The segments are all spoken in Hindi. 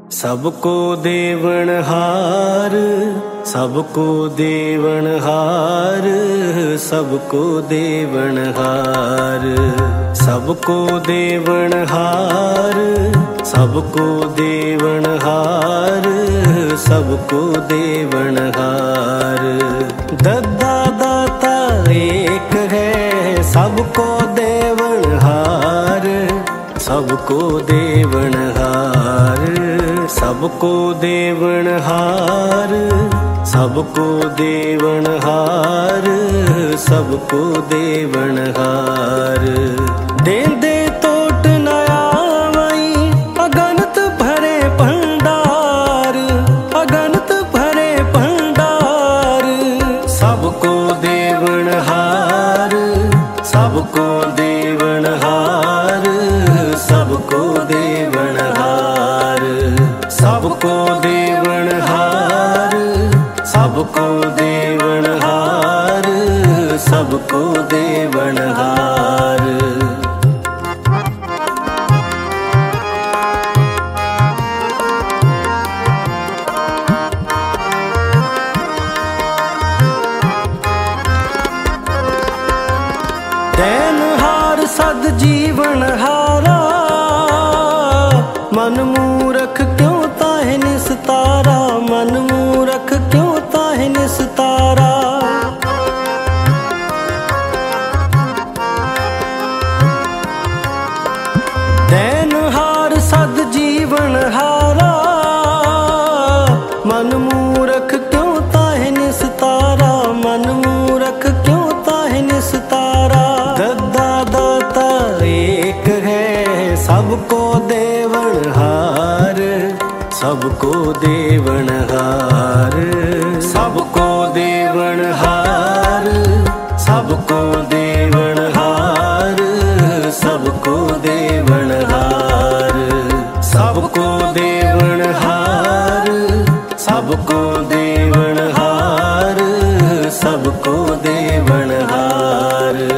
सबको देवनहार, सबको देवनहार, सबको देवनहार, सबको देवनहार, सबको देवनहार, सबको देवनहार। दद्दा दाता एक है, सबको देवनहार, सबको देवनहार, सबको देवनहार, सबको देवनहार, सबको देवनहार। देंदे तोट नया मई, अगणित भरे भंडार, अगणित भरे भंडार। सबको देवनहार, सबको देवनहार, सबको देवनहार, सबको देवनहार, सबको देवनहार, सबको देवनहार। देनहार सद जीवन हारा, मन मूरख क्यों ताहे निस्तारा, मन मूरख क्यों ताहे निस्तारा। देनहार सद जीवन हारा, मन मूरख क्यों ताहे निस्तारा, मन मूरख क्यों ताहे निस्तारा। दद्दा दाता एक है, सबको देवनहार, सबको देवनहार, सबको देवनहार, सबको देवनहार, सबको देवनहार, सबको देवनहार, सबको देवनहार, सबको देवनहार।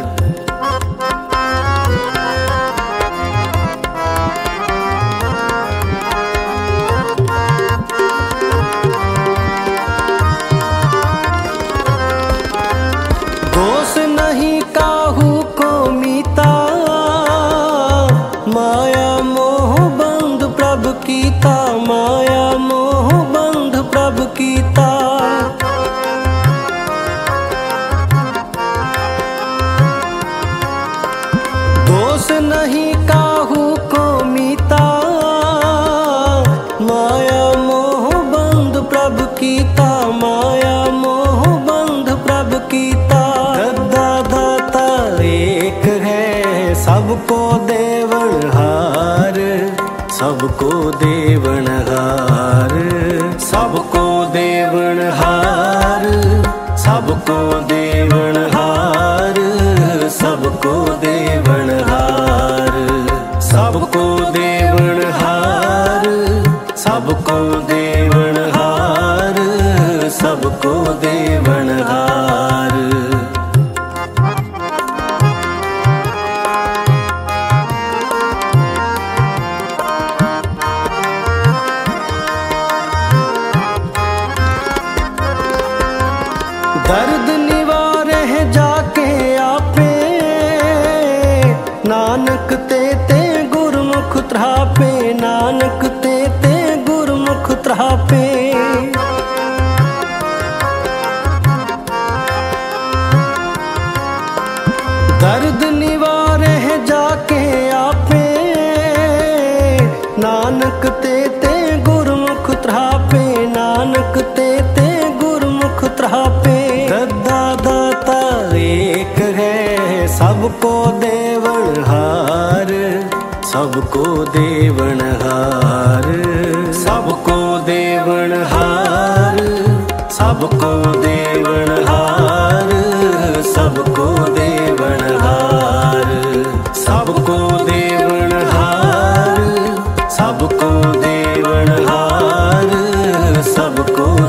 दोष नहीं काहू को मीता, माया मोह बंध प्रभु कीता, माया मोह बंध प्रभु कीता। दोष नहीं काहू को मीता, माया मोह बंध प्रभु कीता, माया मोह बंध प्रभु कीता। दद्दा दाता एक है, सबको देवनहार, सबको देवनहार, सबको देवनहार, सबको देवनहार, सबको देवनहार, सबको देवनहार, सबको देवनहार, सबको देवनहार। दर्द निवारे है जाके आपे, नानक ते गुरमुख त्रापे, नानक ते गुरमुख त्रापे। दर्द निवारे है जाके आपे, नानक ते गुरमुख त्रापे, नानक ते गुरमुख त्रापे। दद्दा दाता एक है, सबको देवनहार, सबको देवनहार, सबको देवनहार, सबको देवनहार, सबको देवनहार, सबको देवनहार, सबको देवनहार, सबको